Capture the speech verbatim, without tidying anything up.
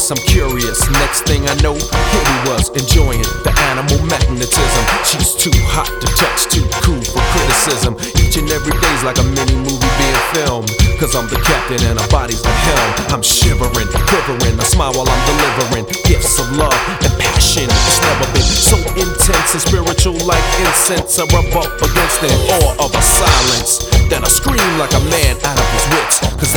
curious, I'm curious. Next thing I know, here he was, enjoying the animal magnetism. She's too hot to touch, too cool for criticism. Each and every day's like a mini movie being filmed, cause I'm the captain and her body's the helm. I'm shivering, quivering, I smile while I'm delivering gifts of love and passion. It's never been so intense and spiritual like incense. I rub up against the awe of a silence, then I scream like a man out of his wits, cause